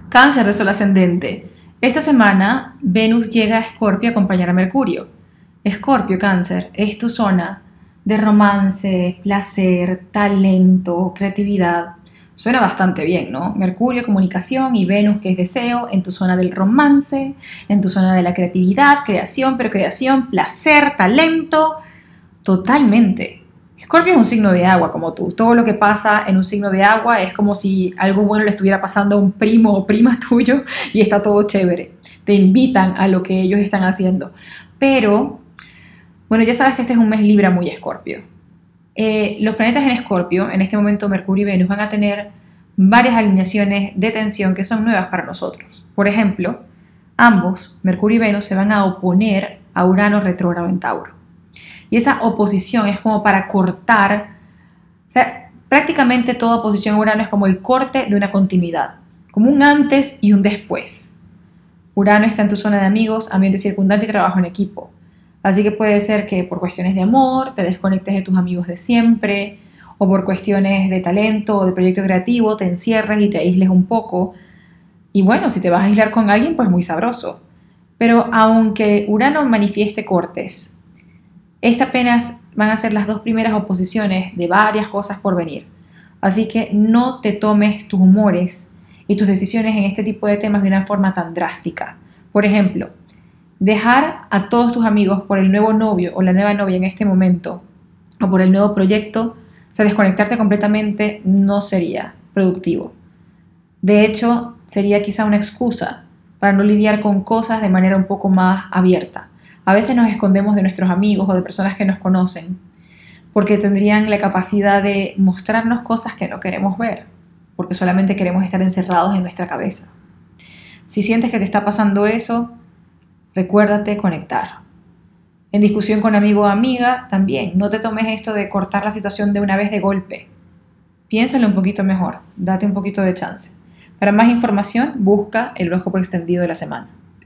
Cáncer de sol ascendente. Esta semana Venus llega a Escorpio a acompañar a Mercurio. Escorpio, Cáncer, es tu zona de romance, placer, talento, creatividad. Suena bastante bien, ¿no? Mercurio, comunicación, y Venus, que es deseo, en tu zona del romance, en tu zona de la creatividad, creación, procreación, placer, talento. Totalmente. Escorpio es un signo de agua como tú. Todo lo que pasa en un signo de agua es como si algo bueno le estuviera pasando a un primo o prima tuyo y está todo chévere. Te invitan a lo que ellos están haciendo. Pero, bueno, ya sabes que este es un mes Libra muy Escorpio. Los planetas en Escorpio, en este momento Mercurio y Venus, van a tener varias alineaciones de tensión que son nuevas para nosotros. Por ejemplo, ambos, Mercurio y Venus, se van a oponer a Urano retrógrado en Tauro. Y esa oposición es como para cortar, o sea, prácticamente toda oposición a Urano es como el corte de una continuidad, como un antes y un después. Urano está en tu zona de amigos, ambiente circundante y trabajo en equipo. Así que puede ser que por cuestiones de amor te desconectes de tus amigos de siempre, o por cuestiones de talento o de proyecto creativo te encierres y te aísles un poco. Y bueno, si te vas a aislar con alguien, pues muy sabroso. Pero aunque Urano manifieste cortes, estas apenas van a ser las dos primeras oposiciones de varias cosas por venir. Así que no te tomes tus humores y tus decisiones en este tipo de temas de una forma tan drástica. Por ejemplo, dejar a todos tus amigos por el nuevo novio o la nueva novia en este momento o por el nuevo proyecto, o sea, desconectarte completamente no sería productivo. De hecho, sería quizá una excusa para no lidiar con cosas de manera un poco más abierta. A veces nos escondemos de nuestros amigos o de personas que nos conocen porque tendrían la capacidad de mostrarnos cosas que no queremos ver, porque solamente queremos estar encerrados en nuestra cabeza. Si sientes que te está pasando eso, recuérdate conectar. En discusión con amigo o amiga, también, no te tomes esto de cortar la situación de una vez de golpe. Piénsalo un poquito mejor, date un poquito de chance. Para más información, busca el horóscopo extendido de la semana.